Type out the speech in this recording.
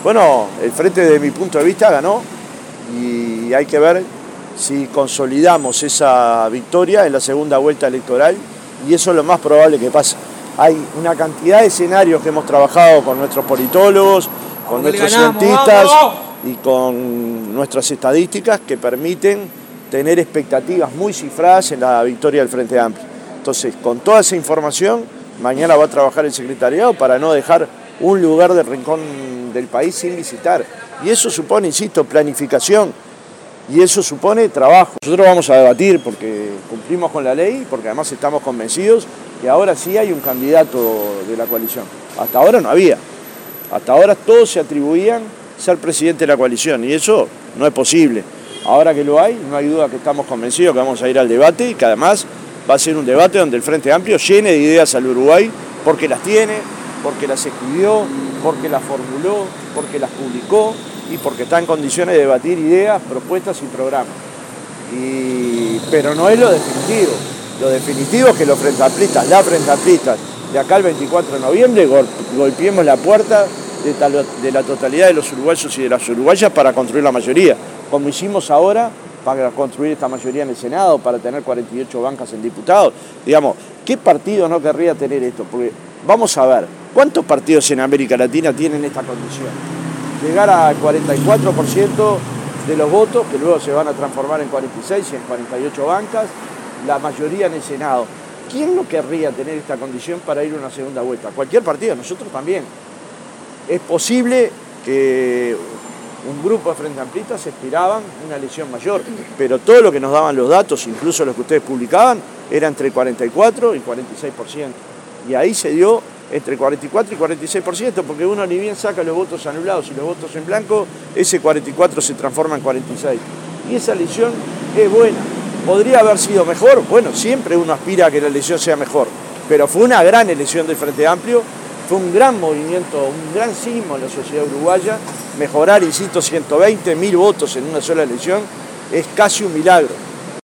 Bueno, el Frente desde mi punto de vista ganó y hay que ver si consolidamos esa victoria en la segunda vuelta electoral y eso es lo más probable que pase. Hay una cantidad de escenarios que hemos trabajado con nuestros politólogos, con nuestros cientistas y con nuestras estadísticas que permiten tener expectativas muy cifradas en la victoria del Frente Amplio. Entonces, con toda esa información, mañana va a trabajar el secretariado para no dejar un lugar del rincón del país sin visitar. Y eso supone, insisto, planificación y eso supone trabajo. Nosotros vamos a debatir porque cumplimos con la ley, porque además estamos convencidos que ahora sí hay un candidato de la coalición. Hasta ahora no había. Hasta ahora todos se atribuían ser presidente de la coalición y eso no es posible. Ahora que lo hay, no hay duda que estamos convencidos que vamos a ir al debate y que además va a ser un debate donde el Frente Amplio llene de ideas al Uruguay porque las tiene, porque las escribió, porque las formuló, porque las publicó y porque está en condiciones de debatir ideas, propuestas y programas. Pero no es lo definitivo. Lo definitivo es que los Frente Amplistas, las Frente Amplistas, de acá al 24 de noviembre golpeemos la puerta de la totalidad de los uruguayos y de las uruguayas para construir la mayoría, como hicimos ahora para construir esta mayoría en el Senado, para tener 48 bancas en diputados. Digamos, ¿qué partido no querría tener esto? Porque vamos a ver, ¿cuántos partidos en América Latina tienen esta condición? Llegar al 44% de los votos, que luego se van a transformar en 46 y en 48 bancas, la mayoría en el Senado. ¿Quién no querría tener esta condición para ir a una segunda vuelta? Cualquier partido, nosotros también. Es posible que un grupo de Frente Amplistas esperaban una elección mayor, pero todo lo que nos daban los datos, incluso los que ustedes publicaban, era entre 44 y 46%. Y ahí se dio entre 44 y 46%, porque uno ni bien saca los votos anulados y los votos en blanco, ese 44 se transforma en 46. Y esa elección es buena. ¿Podría haber sido mejor? Bueno, siempre uno aspira a que la elección sea mejor, pero fue una gran elección del Frente Amplio, fue un gran movimiento, un gran sismo en la sociedad uruguaya. Mejorar, insisto, 120.000 votos en una sola elección es casi un milagro.